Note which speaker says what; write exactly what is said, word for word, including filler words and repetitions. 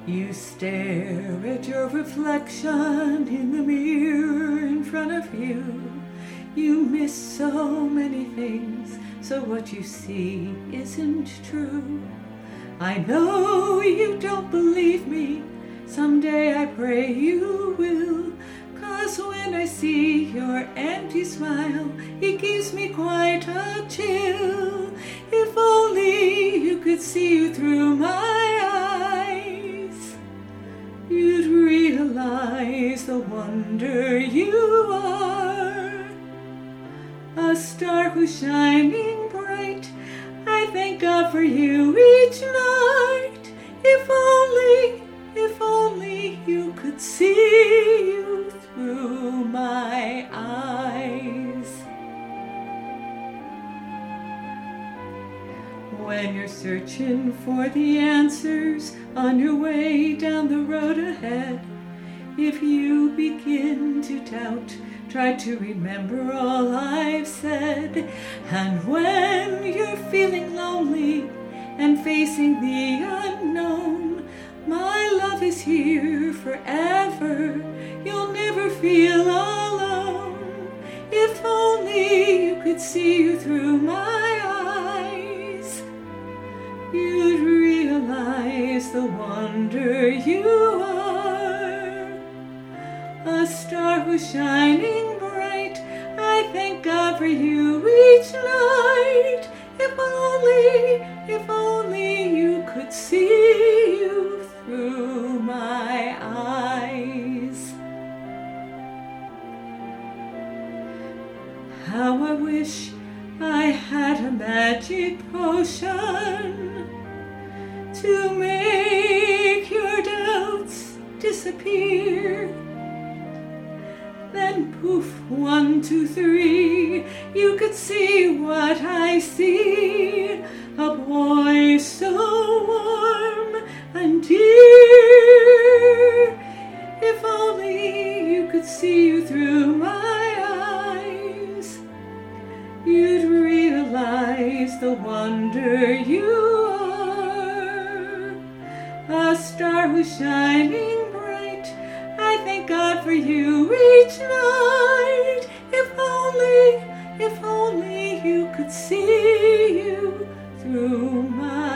Speaker 1: You stare at your reflection in the mirror in front of you. You miss so many things, so what you see isn't true. I know you don't believe me, someday I pray you will. 'Cause when I see your empty smile, it gives me quite a chill. If only you could see through my eyes, you'd realize the wonder you are. A star who's shining bright, I thank God for you each night. If only, if only you could see you through my eyes. When you're searching for the answers on your way down the road ahead, if you begin to doubt, try to remember all I've said. And when you're feeling lonely and facing the unknown, my love is here forever. You'll never feel alone. If only you could see you through my eyes, you'd realize the wonder you are. A star who's shining bright, I thank God for you each night. If only, if only you could see you through my eyes. How I wish I had a magic potion to make your doubts disappear. Then poof, one, two, three, you could see what I see. A boy so warm and dear. If only you could see you through my eyes, you'd realize the wonder you are. A star who's shining bright, I thank God for you each night. If only, if only you could see you through my